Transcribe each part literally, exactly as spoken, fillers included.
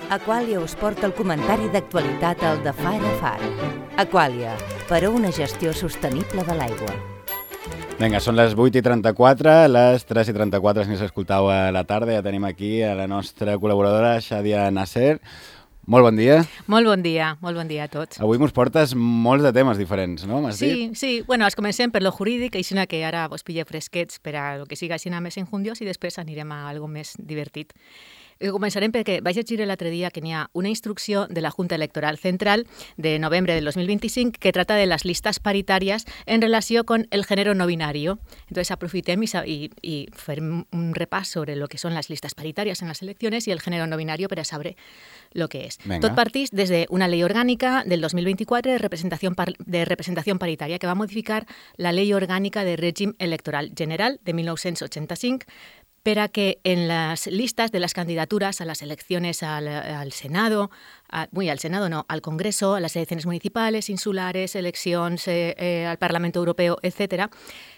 Aquàlia us porta el comentari d'actualitat al de Far a Far. Aquàlia, per a una gestió sostenible de l'aigua. Vinga, són les vuit i trenta-quatre, les tres i trenta-quatre si ens escoltau a la tarda. Ja tenim aquí a la nostra col·laboradora, Xadia Nasser. Molt bon dia. Molt bon dia, molt bon dia a tots. Avui mos portes molts de temes diferents, no? M'has sí, dit? Sí, bueno, els comencem per lo jurídic, així que ara vos pille fresquets per a lo que siga així més enjundiós i després anirem a algo més divertit. Començarem perquè vaig llegir l'altre dia que n'hi ha una instrucció de la Junta Electoral Central de novembre del dos mil vint-i-cinc que trata de las listas paritarias en relació con el género no binario. Entonces aprofitem i, i, i farem un repàs sobre lo que són les listes paritàries en les eleccions i el género no binario per a saber lo que és. Venga. Tot partís des d'una llei orgànica del dos mil vint-i-quatre de representació, par de representació paritària que va modificar la Llei Orgànica de Règim Electoral General de mil nou-cents ochenta-cinc per a que en las listas de las candidaturas a las elecciones al, al Senado, a, muy al Senado no, al Congreso, a las elecciones municipales, insulares, elecciones eh, eh, al Parlamento Europeo, etcétera,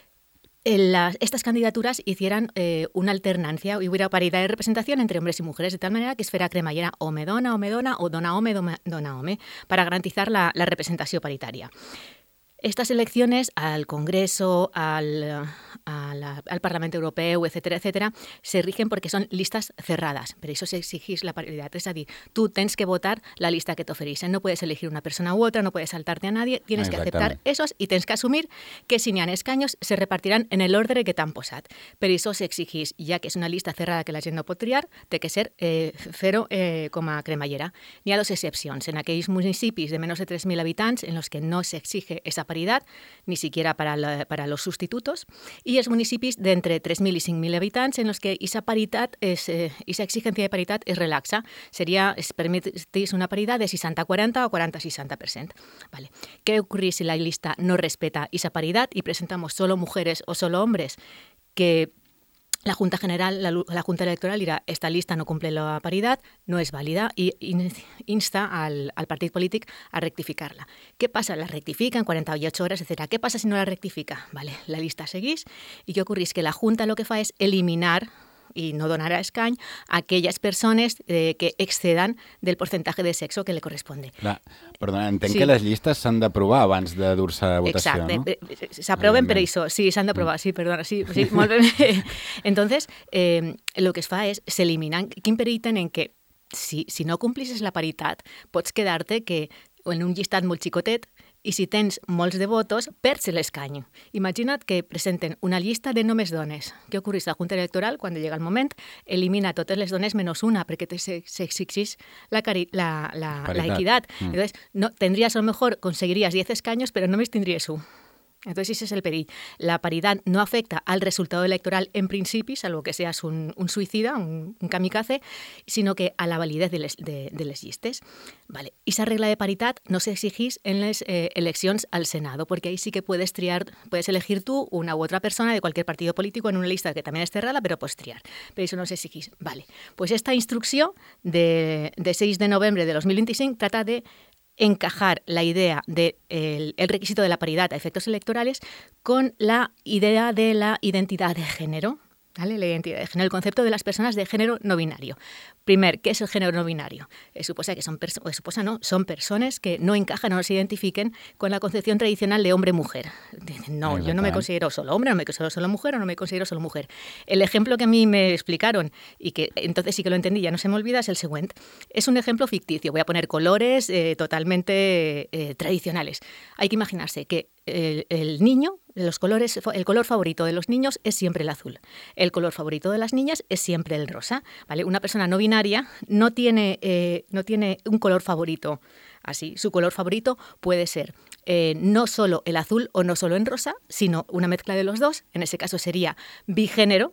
en las, estas candidaturas hicieran eh, una alternancia y hubiera paridad de representación entre hombres y mujeres, de tal manera que esfera cremallera home dona, home dona o dona home, dona, dona home, para garantizar la, la representación paritaria. Estas elecciones al Congreso, al, al, al Parlamento Europeo, etcétera, etcétera, se rigen porque son listas cerradas. Per això s'exigeix la paridad. És a dir, tu tens que votar la lista que t'ofereixen. No puedes elegir una persona u otra, no puedes saltarte a nadie. Tienes que aceptar esos y tens que asumir que si n'hi ha escaños se repartirán en el ordre que t'han posat. Per això s'exigeix, ja que és una lista cerrada que la gent no pot triar, té que ser eh, fer-ho eh, com a cremallera. N'hi ha dos excepcions. En aquells municipis de menys de tres mil habitants en los que no se exige esa paridad, ni siquiera para, la, para los sustitutos, y es municipios de entre tres mil y cinc mil habitants en los que esa paridad, es, eh, esa exigencia de paridad es relaxa. Sería, es permitís una paridad de sesenta a quaranta o quaranta a sesenta por ciento. Vale. ¿Qué ocurre si la lista no respeta esa paridad y presentamos solo mujeres o solo hombres? Que la Junta General, la, la Junta Electoral dirà esta lista no cumple la paridad, no es válida y insta al, al partit polític a rectificar-la. ¿Qué pasa? La rectifica en cuarenta y ocho horas, etcétera. ¿Qué pasa si no la rectifica? Vale, la lista seguís i què ocorreix? Que la Junta lo que fa és eliminar i no donarà escany a aquelles persones eh, que excedan del porcentaje de sexo que le corresponde. Clar, perdona, entenc sí. que les llistes s'han d'aprovar abans de dur-se a votació, Exacte. no? Exacte, s'aproven per això, sí, s'han d'aprovar, sí, perdona, sí, sí molt bé. Entonces, eh, el que es fa és s'eliminen, quin perill tenen que si, si no complisses la paritat pots quedar-te que en un llistat molt xicotet i si tens molts de votos, perds l'escany. Imagina't que presenten una llista de només dones. Què ocorreix? La Junta Electoral, quan llega el moment, elimina totes les dones menys una, perquè s'exigeix la, la, la, la equitat. Mm. Entonces, no, tendrías, a lo mejor, conseguirías diez escaños, pero només tindries un. Entonces ese es el perill. La paridad no afecta al resultado electoral en principi, salvo que seas un, un suicida, un, un kamikaze, sino que a la validez de les, de, de les llistes. Vale. Esa regla de paritat no s'exigeix en les eh, eleccions al Senado, porque ahí sí que puedes triar, puedes elegir tú una u otra persona de cualquier partido político en una lista que también es cerrada, pero puedes triar. Pero eso no s'exigeix. Vale. Pues esta instrucció de, de seis de novembre de dos mil vint-i-cinc trata de encajar la idea del de el requisito de la paridad a efectos electorales con la idea de la identidad de género. ¿Vale? La identidad de género, el concepto de las personas de género no binario. Primer, ¿qué es el género no binario? Eh, suposa que son personas, suposa no, son personas que no encajan o no se identifiquen con la concepción tradicional de hombre-mujer. No, yo no me considero solo hombre, no me considero solo mujer o no me considero solo mujer. El ejemplo que a mí me explicaron y que entonces sí que lo entendí, ya no se me olvida, es el siguiente. Es un ejemplo ficticio. Voy a poner colores eh, totalmente eh, tradicionales. Hay que imaginarse que el, el niño, los colores, el color favorito de los niños es siempre el azul. El color favorito de las niñas es siempre el rosa. ¿Vale? Una persona no binaria no tiene, eh, no tiene un color favorito así. Su color favorito puede ser eh, no solo el azul o no solo el rosa, sino una mezcla de los dos. En ese caso sería bigénero.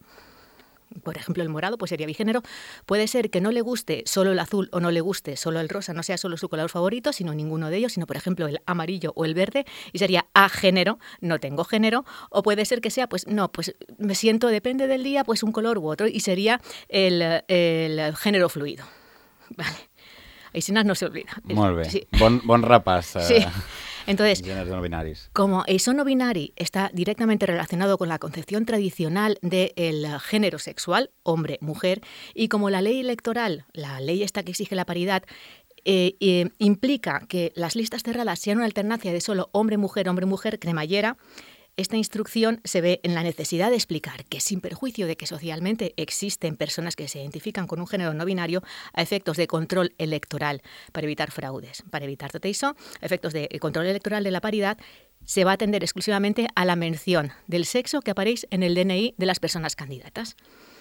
Por ejemplo, el morado pues sería bigénero. Puede ser que no le guste solo el azul o no le guste solo el rosa, no sea solo su color favorito, sino ninguno de ellos, sino, por ejemplo, el amarillo o el verde, y sería agénero, no tengo género. O puede ser que sea, pues no, pues me siento, depende del día, pues un color u otro, y sería el, el género fluido. Vale. Així no se olvida. Molt bé. Sí. Bon, bon repàs. Sí. Entonces, géneros no binaris. Como eso no binario está directamente relacionado con la concepción tradicional del género sexual, hombre, mujer, y como la ley electoral, la ley esta que exige la paridad, eh, eh, implica que las listas cerradas sean una alternancia de solo hombre-mujer, hombre-mujer, cremallera, esta instrucción se ve en la necesidad de explicar que, sin perjuicio de que socialmente existen personas que se identifican con un género no binario, a efectos de control electoral para evitar fraudes, para evitar tot això, a efectos de control electoral de la paridad, se va a atender exclusivamente a la mención del sexo que apareix en el D N I de las personas candidatas.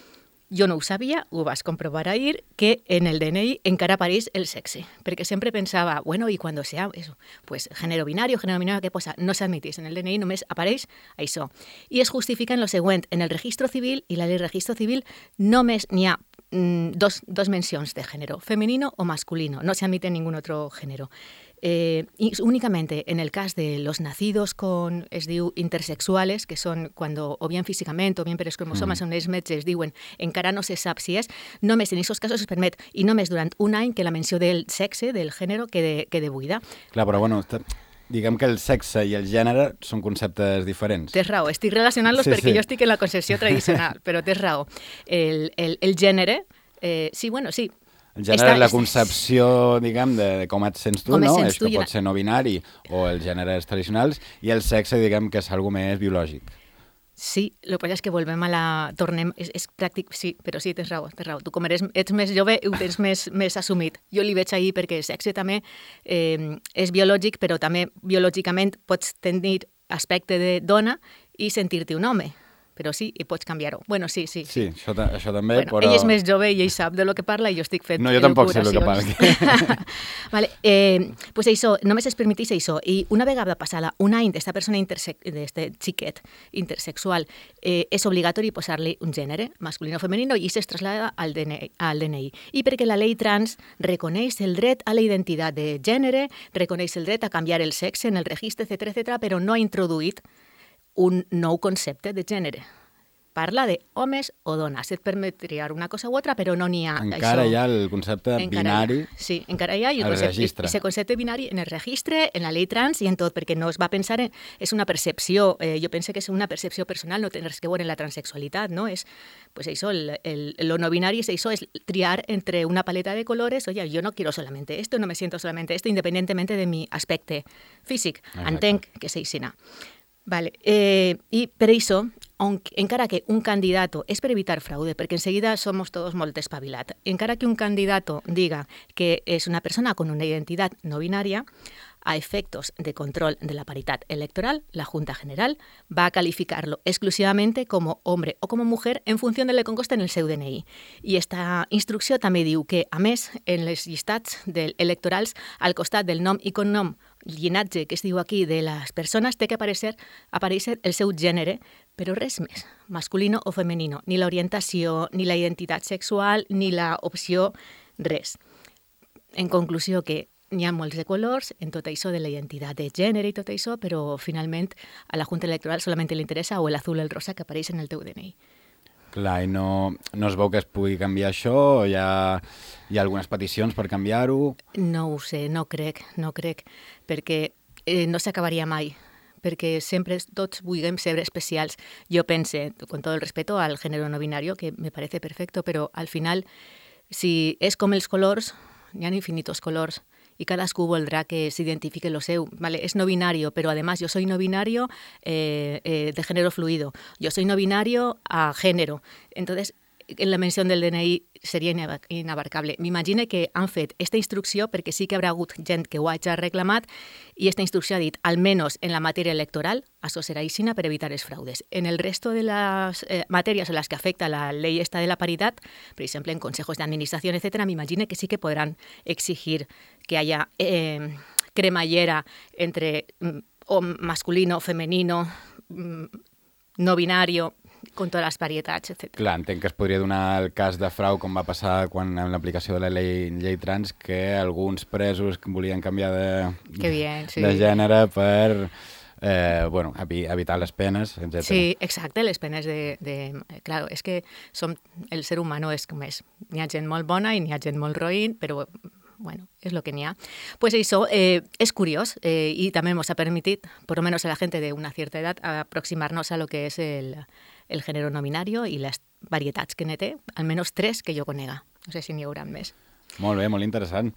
Jo no ho sabia, ho vas comprovar ahir, que en el D N I encara apareix el sexe, perquè sempre pensava, bueno, i quan sea eso, pues género binario, género binario, què posa? No s'admitís, en el D N I només apareix això. I es justifica en lo següent, en el registro civil i la ley registro civil només n'hi ha mm, dos, dos mencions de género, femenino o masculino, no se admite ningún otro género. Eh, y únicamente en el cas de los nacidos con, es diu, intersexuales, que són cuando o bien físicament o bien per els cromosomes mm. on els metges diuen encara no se sap si és, només en aquests casos es permet, i només durant un any, que la menció del sexe, del gènere, quede, quede buida. Clar, però bueno, està... diguem que el sexe i el gènere són conceptes diferents. Tens raó, estic relacionant-los sí, perquè sí. jo estic en la concepció tradicional, però tens raó. El, el, el gènere, eh, sí, bueno, sí, el gènere és la concepció, diguem, de, de com et sents tu, com no? Sents és tu, que pot ser no binari o els gèneres tradicionals, i el sexe, diguem, que és algo més biològic. Sí, el que passa és que volvem a la... Tornem... És, és pràctic, sí, però sí, tens raó, tens raó. Tu com eres, ets més jove ho tens més, més assumit. Jo li veig ahir perquè el sexe també eh, és biològic, però també biològicament pots tenir aspecte de dona i sentir-te un home. Però sí, i pots canviar-ho. Bueno, sí, sí. Sí, sí això, això també, bueno, però... Ell és més jove i ell sap de lo que parla i jo estic fet no, jo tampoc sé de lo que parla. Vale, eh, pues això, només es permetís això. I una vegada passada un any d'esta persona, d'este xiquet intersexual, eh, és obligatori posar-li un gènere, masculino o femenino, i es traslada al D N I, al D N I. I perquè la llei trans reconeix el dret a la identitat de gènere, reconeix el dret a canviar el sexe en el registre, etcètera, etcètera, però no ha introduït un nou concepte de gènere. Parla de homes o dones. Et permet triar una cosa u altra, però no n'hi ha. Encara això. hi ha el concepte encara binari. Hi ha. Sí, encara hi ha. I el registre. Ese concepte binari en el registre, en la llei trans i en tot, perquè no es va pensar en... És una percepció, eh, jo penso que és una percepció personal, no té res que veure en la transexualitat, no? És, pues això, el, el, lo no binari és això, és triar entre una paleta de colores, oye, yo no quiero solamente esto, no me siento solamente esto, independientemente de mi aspecte físic. Exacte. Entenc que és així. Vale. Eh, I per això, aunque, encara que un candidato, és per evitar fraude, perquè enseguida somos todos molt espabilats, encara que un candidato diga que és una persona con una identitat no binària, a efectos de control de la paridad electoral, la Junta General va a calificarlo exclusivamente como hombre o como mujer en función de lo que consta en el seu D N I. I esta instrucció també diu que, a més, en les llistats electorals, al costat del nom i cognom, llinatge que es diu aquí de les persones, té que aparèixer, aparèixer el seu gènere, però res més, masculino o femenino, ni l'orientació, ni la identitat sexual, ni la opció, res. En conclusió, que n'hi ha molts de colors en tot això de la identitat de gènere i tot això, però finalment a la Junta Electoral solament li interessa o el azul o el rosa que apareix en el teu D N I. Clar, i no, no es veu que es pugui canviar això? O hi ha, hi ha algunes peticions per canviar-ho? No ho sé, no crec, no crec, perquè eh, no s'acabaria mai, perquè sempre tots vulguem ser especials. Jo pense, con todo el respeto al género no binario, que me parece perfecto, però al final, si és com els colors, hi ha infinitos colors, y cadascú voldrá que se identifique lo seu. Vale, es no binario, pero además yo soy no binario eh, eh, de género fluido. Yo soy no binario a género. Entonces, en la menció del D N I seria inabarcable. M'imagine que han fet aquesta instrucció perquè sí que haurà hagut gent que ho hagi reclamat i aquesta instrucció ha dit, almenys en la matèria electoral, això serà aixina per evitar els fraudes. En el resto de les eh, matèries en les que afecta la llei esta de la paritat, per exemple, en consejos de administración, etcétera, m'imagine que sí que podran exigir que haya eh, cremallera entre mm, masculino, femenino, mm, no binario, con totes les varietats, etcètera. Clar, entenc que es podria donar el cas de frau, com va passar quan en l'aplicació de la llei, llei trans, que alguns presos volien canviar de, bien, sí. de gènere per eh, bueno, evitar les penes, etcètera. Sí, exacte, les penes de... de claro, és que som, el ser humano és com és. N'hi ha gent molt bona i n'hi ha gent molt roïn, però bueno, és el que n'hi ha. Pues això eh, és curiós eh, i també ens ha permitit, per almenys a la gent d'una certa edat, aproximar-nos a lo que és el, el género nominario i les varietats que ne té, almenys tres que jo conega. No sé si n'hi haurà més. Molt bé, molt interessant.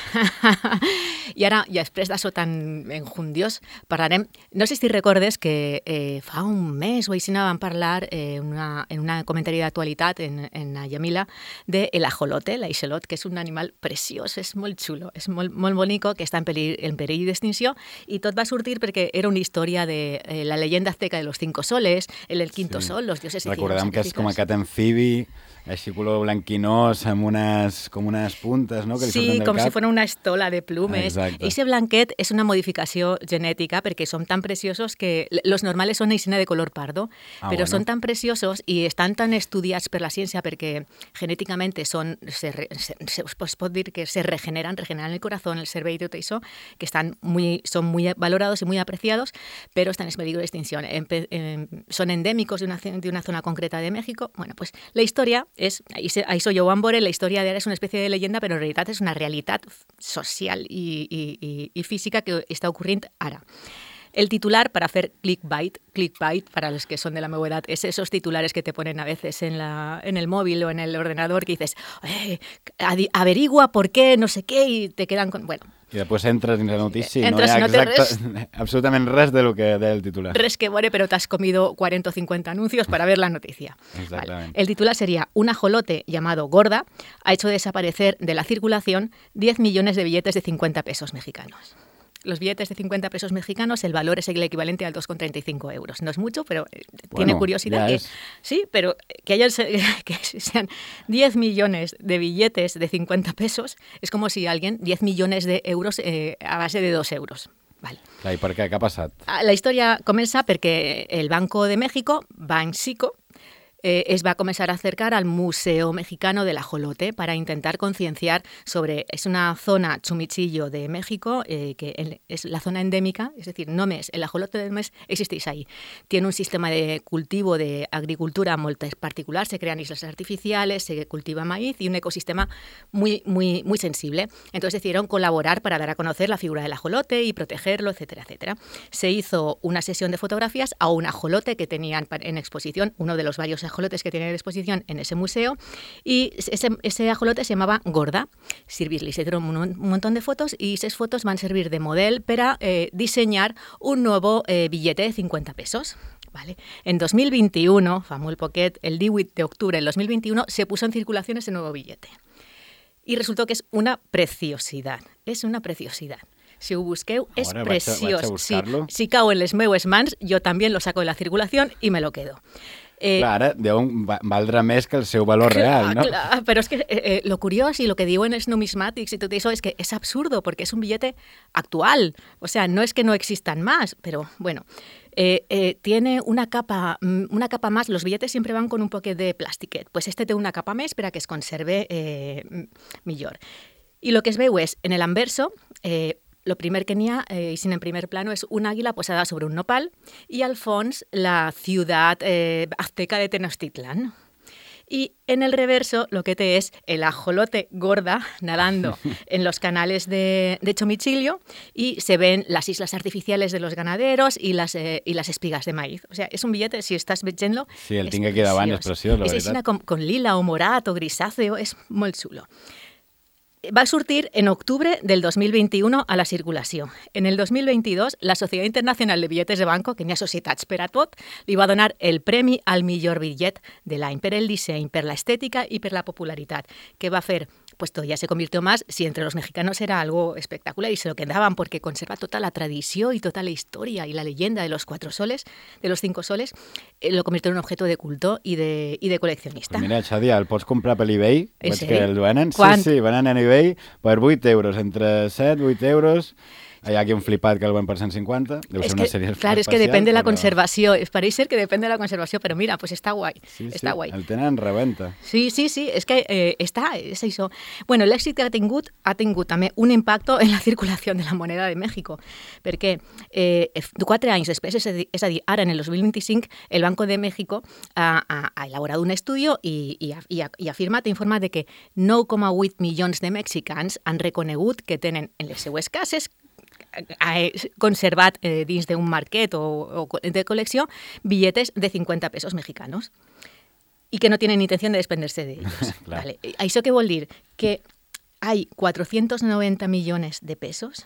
I ara, i després d'això tan enjundiós, parlarem... No sé si recordes que eh, fa un mes o així vam parlar eh, una, en un comentari d'actualitat en, en la Yamila de el ajolote, l'aixelot, que és un animal preciós, és molt xulo, és molt, molt bonico, que està en perill, en perill d'extinció, i tot va sortir perquè era una història de eh, la leyenda azteca de los cinco soles, el, el quinto sí. sol, los dioses... Recordem que és com aquest amfibi, així color blanquinós, amb unes, com unes puntes, no?, que li sí, surten del com cap. si fos una estola de plumes. Exacte. Ese blanquet és una modificació genètica perquè són tan preciosos que los normales són aixina de color pardo, ah, però bueno. Són tan preciosos i estan tan estudiats per la ciència perquè genèticament són, se, se, se, es pot dir que se regeneran, regeneran el corazón, el cervell i tot això, que estan muy, son muy valorados y muy apreciados, pero están en peligro de extinción. En, en, son endémicos de una, de una zona concreta de México. Bueno, pues la historia és, ahí soy yo, Juan Bore, la història d'ara és una espècie de leyenda, però en realitat és una realitat social i, i, i, i física que està ocorrint ara. El titular, para hacer clickbait, clickbait, para los que son de la meva edad, es esos titulares que te ponen a veces en, la, en el móvil o en el ordenador que dices, eh, averigua por qué, no sé qué, y te quedan con... Bueno, i després entres dins la notícia i entres, no hi ha no exacta, res, absolutament res de lo que del titular. Res que bueno, pero te has comido cuarenta o cincuenta anuncios para ver la noticia. Exactamente. Vale. El titular sería: un ajolote llamado Gorda ha hecho desaparecer de la circulación diez millones de billetes de cincuenta pesos mexicanos. Los billetes de cincuenta pesos mexicanos, el valor es el equivalente al dos con treinta y cinco euros. No es mucho, pero eh, bueno, tiene curiosidad. Que, sí, pero que, haya, que sean diez millones de billetes de cincuenta pesos es como si alguien, diez millones de euros eh, a base de dos euros. Vale. Clar, i per què? Què ha passat? La història comença perquè el Banco de México, Banxico, Eh, es va a comenzar a acercar al Museo Mexicano del Ajolote para intentar concienciar sobre... Es una zona Chumichillo de México, eh, que es la zona endémica, es decir, només, el ajolote del mes existís ahí. Tiene un sistema de cultivo, de agricultura muy particular, se crean islas artificiales, se cultiva maíz y un ecosistema muy, muy, muy sensible. Entonces decidieron colaborar para dar a conocer la figura del ajolote y protegerlo, etcétera, etcétera. Se hizo una sesión de fotografías a un ajolote que tenían en exposición, uno de los varios ajolotes que tienen en exposición en ese museo, y ese, ese ajolote se llamaba Gorda. Servir-li, se hicieron un, un montón de fotos y esas fotos van a servir de model para eh, diseñar un nuevo eh, billete de cincuenta pesos. Vale. En dos mil veintiuno, fa molt poquet, el divuit d'octubre del dos mil veintiuno, se puso en circulación ese nuevo billete. Y resultó que es una preciosidad, es una preciosidad. Si ho busqueu, és Ahora, preciós. vaig a, vaig a si, si cau en les meues mans, jo també lo saco de la circulación i me lo quedo. Eh, clar, ara deuen valdre més que el seu valor clar, real, ¿no? Clar, però és que eh, eh, lo curiós y lo que diuen els numismàtics y todo eso es que es absurdo porque es un billete actual. O sea, no es que no existan más, pero bueno... Eh, eh, tiene una capa, una capa más, los billetes siempre van con un poquet de plastiquet, pues este té una capa més per a que es conserve eh, millor. I lo que es veu és, en el anverso, eh, lo primer que n'hi ha, eh, i sin en primer plano, és una àguila posada sobre un nopal i al fons la ciutat eh, azteca de Tenochtitlan. Y en el reverso lo que te es el ajolote Gorda nadando en los canales de, de Chomichillo y se ven las islas artificiales de los ganaderos y las, eh, y las espigas de maíz. O sea, es un billete, si estàs veient-lo... Sí, el tinc aquí davant, és preciós, la és veritat. És con, con lila o morat o grisáceo, és molt xulo. Va a sortir en octubre del dos mil veintiuno a la circulació. En el dos mil veintidós, la Societat Internacional de Billetes de Banco, que n'hi ha societats per a tot, li va donar el premi al millor bitllet de l'any per el disseny, per l'estètica i per la popularitat, que va fer, pues todavía se convirtió más, si entre los mexicanos era algo espectacular y se lo quedaban porque conserva toda la tradición y toda la historia y la leyenda de los cuatro soles, de los cinco soles, eh, lo convirtió en un objeto de culto y de, y de coleccionista. Pues mira, Xadia, el pots comprar per l'eBay, veig sí? que el venen. Quant? Sí, sí, venen en eBay per vuit euros, entre set i vuit euros. Hi ha aquí un flipat que el ven per cent cinquanta, deu ser una sèrie Clar, és que depèn de la conservació, es pareix ser que depèn de la conservació, però mira, pues està guai, sí, està sí, guai. El tenen reventa. Sí, sí, sí, és que eh, està, és això. Bueno, l'èxit que ha tingut ha tingut també un impacte en la circulació de la moneda de México, perquè eh, quatre anys després, és a dir, és a dir ara en el dos mil vint-i-cinc, el Banco de México ha, ha, ha elaborat un estudi i, i, ha, i, ha, i ha afirmat, ha informat de que nou coma vuit milions de mexicans han reconegut que tenen en les seues cases ha conservat eh, dins d'un marquet o, o de col·lecció billetes de cincuenta pesos mexicanos y que no tienen intención de desprenderse de ellos. Vale. ¿Eso qué vol dir? Que hay cuatrocientos noventa millones de pesos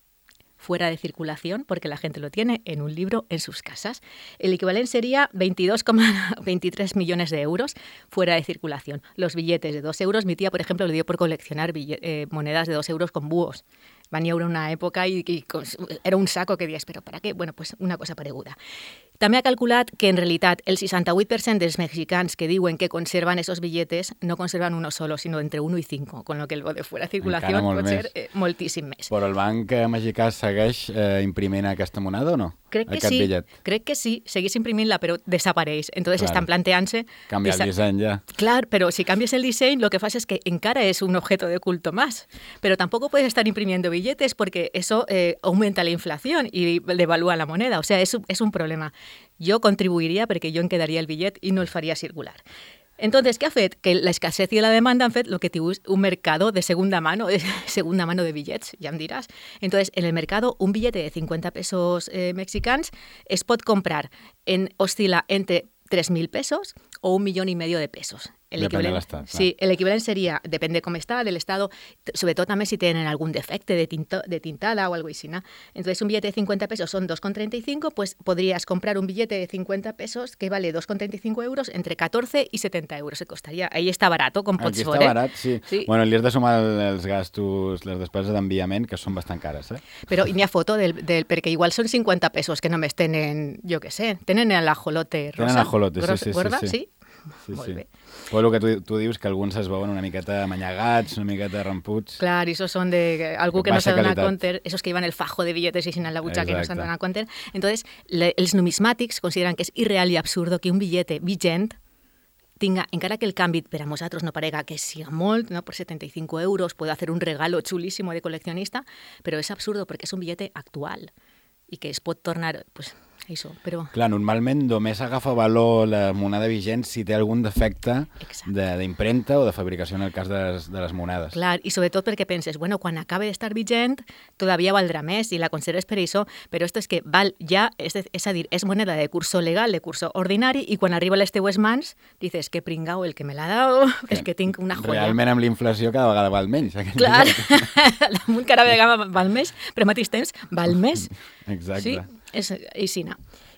fuera de circulación porque la gente lo tiene en un libro en sus casas. El equivalente sería veintidós coma veintitrés millones de euros fuera de circulación. Los billetes de dos euros, mi tía, por ejemplo, le dio por coleccionar eh, monedas de dos euros con búhos. Van a una època i, i era un saco que dius, però per què? Bueno, pues una cosa pareguda. També ha calculat que en realitat el seixanta-vuit per cent dels mexicans que diuen que conservan esos billetes no conservan uno solo, sino entre uno y cinco, con lo que el de fuera de circulació pot més. ser eh, moltíssim més. Però el banc mexicà segueix eh, imprimint aquesta moneda o no? Crec que Aquest sí, bitllet. crec que sí, segueix imprimint-la, però desapareix. Entonces Claro. estan planteant-se... Canvia el disseny ja. Claro, pero si cambias el diseño, lo que pasa es que encara es un objeto de culto más. Pero tampoco puedes estar imprimiendo billetes porque eso eh, aumenta la inflación y devalúa la moneda. O sea, es, es un problema. Yo contribuiría porque yo en quedaría el billet y no el faría circular. Entonces, ¿qué ha fet? Que la escasez i la demanda han fet lo que diu un mercado de segunda mano, de segunda mano de billets, ja em diràs. Entonces, en el mercado, un billete de cincuenta pesos eh, mexicans es pot comprar en oscila entre tres mil pesos o un millón y medio de pesos. El Depèn de equivalent, l'estat. sí, el equivalent seria, depèn de com està, del estado, sobretot també si tenen algun defecte de, tinto, de tintada o algo així, ¿no? Entonces, un billete de cincuenta pesos son dos con treinta y cinco, pues podrías comprar un billete de cincuenta pesos que vale dos con treinta y cinco euros entre catorze y setenta euros. Se costaria. Ahí està barato, com pots Aquí veure. està barat, sí. Sí. Bueno, li has de sumar els gastos, les despeses d'enviament, que són bastant cares, eh? Però n'hi ha foto del, del... Perquè igual són cincuenta pesos que només tenen, jo què sé, tenen l'ajolote rosa. Tenen ajolote, sí, Rosa, sí, sí, gorda, sí. sí? Sí, Molt sí. bé. Però el que tu, tu dius que alguns es veuen una miqueta amanyagats, una miqueta ramputs. Clar, esos son de algú que no Baixa se dona qualitat. compte, esos que llevan el fajo de billetes y sin en la butxaca que no se'n Exacte. dona compte. Entonces, le, els numismàtics consideren que és irreal i absurdo que un billete vigent tinga, encara que el canvi per a nosaltres no parega que siga molt, no? Por setenta y cinco euros puedo hacer un regalo chulísimo de coleccionista, però és absurdo perquè és un billete actual i que es pot tornar, pues, això, però... Clar, normalment només agafa valor la moneda vigent si té algun defecte Exacte. de- d'impremta o de fabricació en el cas de les, de les monedes. Clar, i sobretot perquè penses, bueno, quan acabe d'estar vigent, todavía valdrà més i la conserves per això, però esto és que val ja, és, és a dir, és moneda de curso legal, de curso ordinari, i quan arriba a les teues mans, dices, que pringao el que me l'ha dado, és que tinc una joia. Realment amb la inflació cada vegada val menys. aquest Clar, bitllet. damunt cada vegada val més, però al mateix temps val més. Exacte. Sí, és aixina.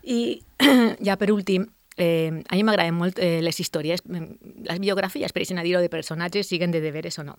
I ja per últim, eh, a mi m'agraden molt eh, les històries, les biografies, per així dir-ho, de personatges, siguen de deberes o no.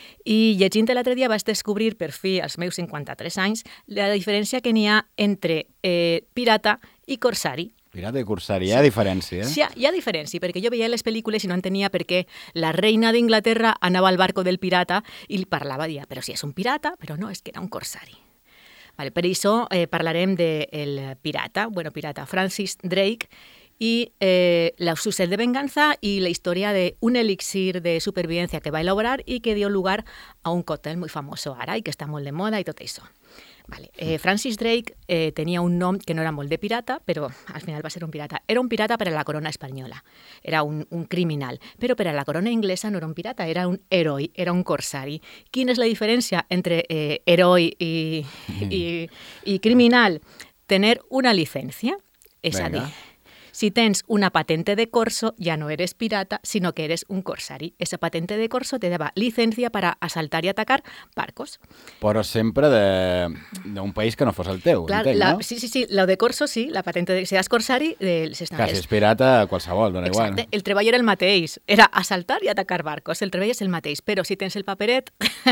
I llegint l'altre dia vaig descobrir, per fi, als meus cinquanta-tres anys, la diferència que n'hi ha entre eh, pirata i corsari. Pirata i corsari, hi ha diferència, eh? Sí, hi ha, hi ha diferència, perquè jo veia les pel·lícules i no entenia per què la reina d'Inglaterra anava al barco del pirata i li parlava, dia, però si és un pirata, però no, és que era un corsari. Vale, per això eh, parlarem del pirata, bueno, pirata Francis Drake, y eh, la, su sed de venganza y la historia de un elixir de supervivencia que va a elaborar y que dio lugar a un cóctel muy famoso ara y que està molt de moda i tot això. Vale. Eh, Francis Drake eh, tenia un nom que no era molt de pirata, però al final va ser un pirata. Era un pirata per a la corona espanyola, era un, un criminal, però per a la corona inglesa no era un pirata, era un heroi, era un corsari. Quina és la diferència entre eh, heroi i, i, i criminal? Tener una licencia, és a dir, si tens una patente de corso, ya no eres pirata, sino que eres un corsari. Esa patente de corso te daba licencia para asaltar y atacar barcos. Però sempre d'un país que no fos el teu, Clar, entenc, la, no? sí, sí, sí, lo de corso sí, la patente de... Si eres corsari... De, si Clar, si és pirata, qualsevol, dona igual. Exacte, el treball era el mateix, era assaltar i atacar barcos, el treball és el mateix, però si tens el paperet,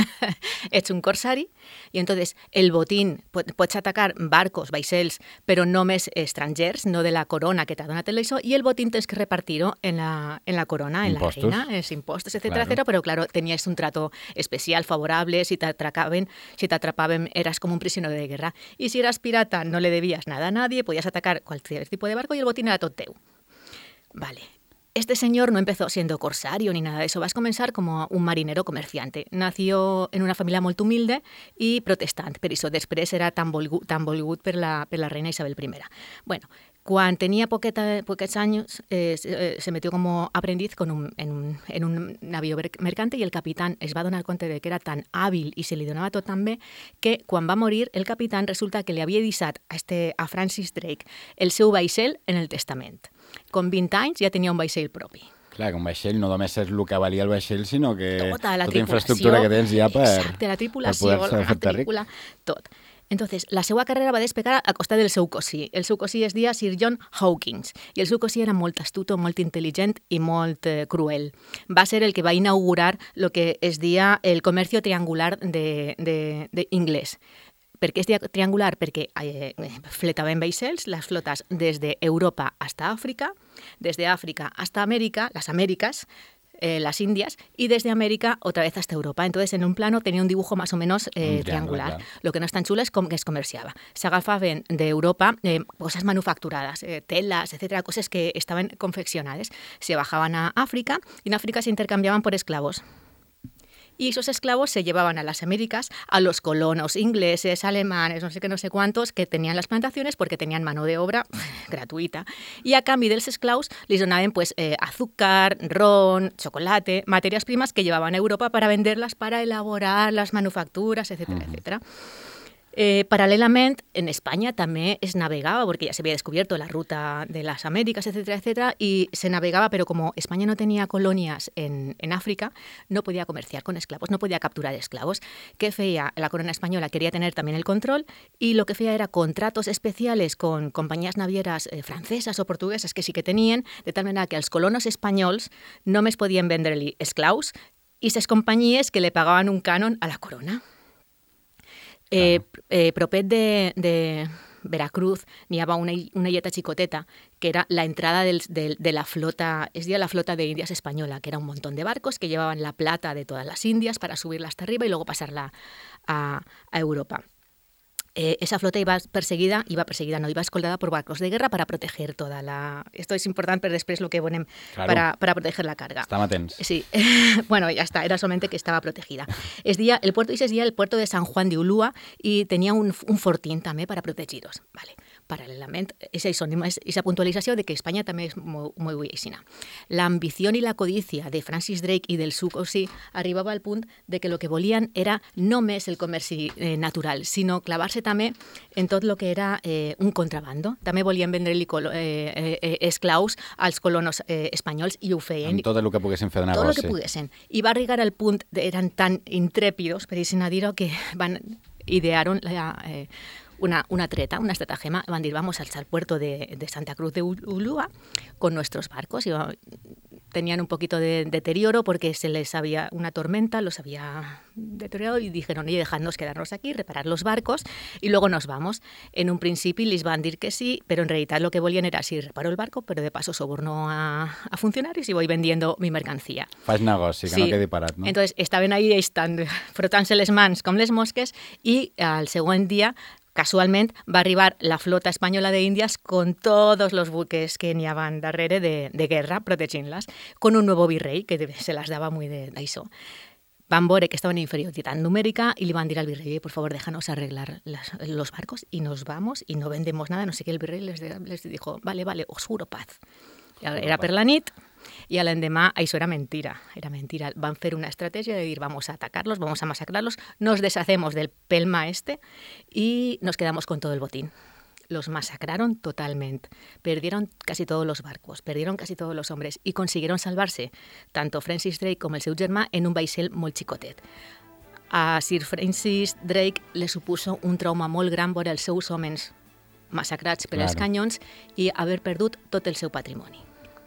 ets un corsari, i entonces el botín, pots atacar barcos, vaixells, però només estrangers, no de la corona que t'ha perdónate eso, y el botín tienes que repartirlo en la, en la corona, en Impostos. la reina, es impuestos, etcétera, Claro. etcétera, pero claro, tenías un trato especial, favorable, si te atracaban, si te atrapaban eras como un prisionero de guerra, y si eras pirata no le debías nada a nadie, podías atacar cualquier tipo de barco y el botín era tot teu. Vale. Este señor no empezó siendo corsario ni nada de eso, vas a comenzar como un marinero comerciante. Nació en una familia molt humilde i protestant, per això després era tan volgut, tan volgut per, la, per la reina Isabel primera. Bueno, cuando tenía poqueta, poquitos años, eh, se, se metió como aprendiz con un, en, un, en un navío mercante y el capitán es va donar compte de que era tan hàbil i se li donava tot tan bé que quan va morir el capitán resulta que li havia deixat a, este, a Francis Drake el seu vaixell en el testament. Con vint anys ja tenia un vaixell propi. Clar, que un vaixell no només és el que valia el vaixell, sinó que Tota la tota infraestructura que tens ja per, exacte, la per tripulació, poder-se la fer ric. matrícula, tot. Entonces, la seva carrera va despegar a costa del seu cosí. El seu cosí es deia Sir John Hawkins i el seu cosí era molt astuto, molt intel·ligent i molt eh, cruel. Va ser el que va inaugurar el que es deia el comercio triangular de, de, de inglès. Per què és triangular? Perquè eh, fletaven vaixells, les flotes des d'Europa hasta Àfrica, des d'Àfrica hasta Amèrica, les Américas, eh, las Indias, y desde América otra vez hasta Europa. Entonces, en un plano tenía un dibujo más o menos eh, un triangular. claro. Lo que no es tan chulo es com que es comerciaba. Se agafaven de Europa eh, cosas manufacturadas, eh, telas, etcétera, cosas que estaban confeccionadas. Se bajaban a África y en África se intercambiaban por esclavos. Y esos esclavos se llevaban a las Américas a los colonos ingleses, alemanes, no sé qué, no sé cuántos, que tenían las plantaciones porque tenían mano de obra gratuita. Y a cambio dels esclaus les donaven pues, eh, azúcar, ron, chocolate, materias primas que llevaban a Europa para venderlas, para elaborar las manufacturas, etcétera, uh-huh. etcétera. Eh, paralelament, en Espanya també es navegava, perquè ja s'havia descobert la ruta de les Amèriques, etcétera, etcétera, i se navegava, però com Espanya no tenia colònies en, en Àfrica, no podia comerciar con esclavos, no podia capturar esclavos. ¿Qué feia? La corona española quería tener también el control y lo que feia era contratos especiales con compañías navieras eh, francesas o portuguesas que sí que tenien, de tal manera que els colonos espanyols només podien vendre-li esclaus i ses companyies que le pagaven un cànon a la corona. Eh, eh, propet de, de Veracruz n'hi havia una, una illeta xicoteta que era la entrada del, de, de la flota, es decir, la flota de Indias española, que era un montón de barcos que llevaban la plata de todas las Indias para subirla hasta arriba y luego pasarla a, a Europa. Eh, esa flota iba perseguida, iba perseguida, no, iba escoltada por barcos de guerra para proteger toda la... Esto es importante, pero después lo que ponen claro. para, para proteger la carga. Estamos atentos. Sí, bueno, ya está, era solamente que estaba protegida. Es día, el puerto es día el puerto de San Juan de Ulúa y tenía un, un fortín també para protegiros. Vale. Paral·lelament, és això, aquesta puntualització de que Espanya també és molt, molt buixina. L'ambició i la codícia de Francis Drake i del seu cosí arribava al punt de que el que volien era no més el comerci eh, natural, sinó clavar-se també en tot el que era eh, un contrabando. També volien vendre-li eh, eh, esclaus als colonos eh, espanyols i ho feien. En tot el que poguessin fer de negoci. Tot el que poguessin. I va arribar al punt, de, eren tan intrèpidos, per dir-ho, dir-ho, que van idearon la... Eh, Una, una treta, una estratagema, van a decir, vamos al puerto de, de Santa Cruz de Ulúa con nuestros barcos. Y tenían un poquito de deterioro porque se les había una tormenta, los había deteriorado y dijeron, oye, dejadnos quedarnos aquí, reparar los barcos y luego nos vamos. En un principi les van dir que sí, pero en realidad lo que volien era, sí, reparo el barco, pero de paso soborno a, a funcionarios y voy vendiendo mi mercancía. Fas negoci, que sí. No quedi parat, no? Entonces, estaven ahí estan, frotant-se les mans com les mosques i al següent dia casualment va arribar la flota espanyola d'Índies con todos los buques que n'hi havia darrere de, de guerra, protegint-les, con un nuevo virrei que se las daba muy d'això. Van veure que estaven en inferioritat numérica y le van dir al virrey, por favor, déjanos arreglar las, los barcos y nos vamos y no vendemos nada. No sé qué, el virrey les, les dijo, vale, vale, os juro paz. Era per la nit, i a l'endemà això era mentira, era mentira. Van fer una estratègia de dir vamos a atacarlos, vamos a masacrarlos, nos deshacemos del pelma este y nos quedamos con todo el botín. Los masacraron totalmente, perdieron casi todos los barcos, perdieron casi todos los hombres y consiguieron salvarse tanto Francis Drake com el seu germà en un vaixell molt xicotet. A Sir Francis Drake le supuso un trauma molt gran veure els seus homes massacrats per els canyons i haver perdut tot el seu patrimoni.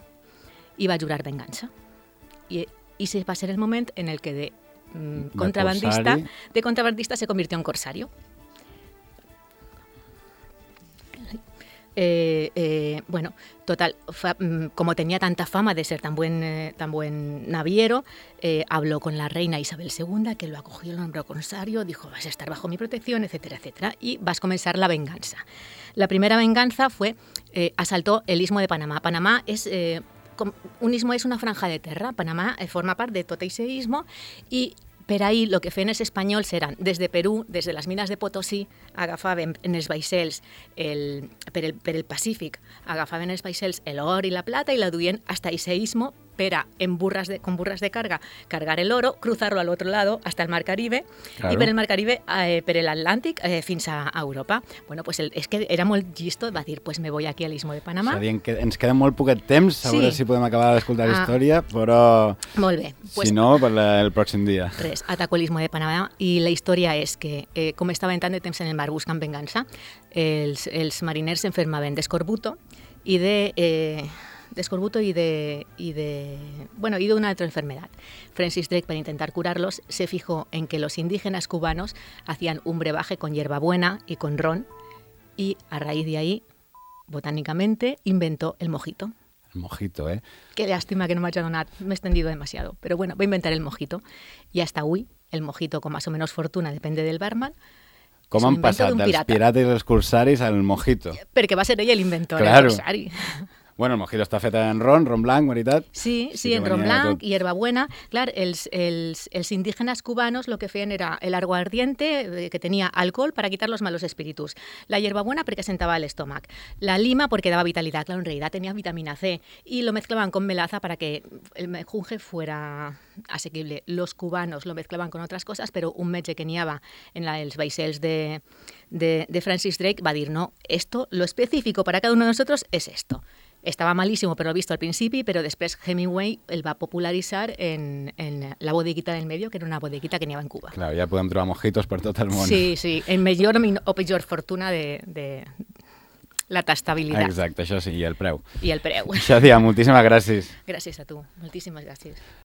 I va jurar vengança. I ese va ser el moment en el que de, mm, contrabandista, de contrabandista se convirtió en corsario. Eh, eh, bueno, total, fa, como tenía tanta fama de ser tan buen, eh, tan buen naviero, eh, habló con la reina Isabel segunda, que lo acogió, lo nombró consario, dijo, vas a estar bajo mi protección, etcétera, etcétera, y vas a comenzar la venganza. La primera venganza fue, eh, asaltó el Istmo de Panamá. Panamá es... Eh, un istmo és una franja de terra. Panamà forma part de tot aquest istmo i per ahir el que feien els espanyols eren, des de Perú, des de les mines de Potosí, agafaven en els vaixells el, per, el, per el Pacífic, agafaven els vaixells l'or i la plata i la duien hasta ese istmo per a, en burras de, con burras de carga, cargar el oro, cruzarlo al otro lado hasta el Mar Caribe, claro. I per el Mar Caribe, eh, per l'Atlàntic, eh, fins a Europa. Bueno, pues el, és que era molt llisto, va dir, pues me voy aquí al Istmo de Panamà. És a dir, que ens queda molt poquet temps, a sí. veure si podem acabar d'escoltar ah. la història, però molt bé. Pues, si no, per la, el pròxim dia. Res, atacó l'Istmo de Panamà i la història és que, eh, com estaven tant de temps en el mar buscant vengança, els, els mariners s'enfermaven d'escorbuto i de... Eh, de escorbuto y de, y de bueno y de una otra enfermedad. Francis Drake, para intentar curarlos, se fijó en que los indígenas cubanos hacían un brebaje con hierbabuena y con ron, y a raíz de ahí, botánicamente, inventó el mojito. El mojito, ¿eh? Qué lástima que no me haya donado, me he extendido demasiado. Pero bueno, voy a inventar el mojito. Y hasta hoy, el mojito con más o menos fortuna, depende del barman. Com han passat dels pirata. pirates i els corsaris al mojito? Perquè va ser ell l'inventor, claro. el corsari. Bueno, el mojito està fet en ron, ron blanc, veritat? Sí, sí, sí en ron blanc i hierbabuena. Clar, els, els, els indígenas cubanos lo que feien era el aguardiente, que tenia alcohol para quitar los malos espíritus. La hierbabuena porque sentaba el estómago. La lima porque daba vitalidad. Claro, en realidad tenía vitamina C. Y lo mezclaban con melaza para que el mejunje fuera asequible. Los cubanos lo mezclaban con otras cosas, pero un metge que niava en la, els vaixells de, de, de Francis Drake va dir, no, esto, lo específico para cada uno de nosotros es esto. Estava malíssim per lo visto al principi, però després Hemingway el va popularitzar en, en la bodeguita del medio, que era una bodeguita que n'hi havia en Cuba. Clar, ja podem trobar mojitos per tot el món. Sí, sí, en millor o pitjor fortuna de, de la tastabilitat. Exacte, això sí, i el preu. I el preu. Xadia, moltíssimes gràcies. Gràcies a tu, moltíssimes gràcies.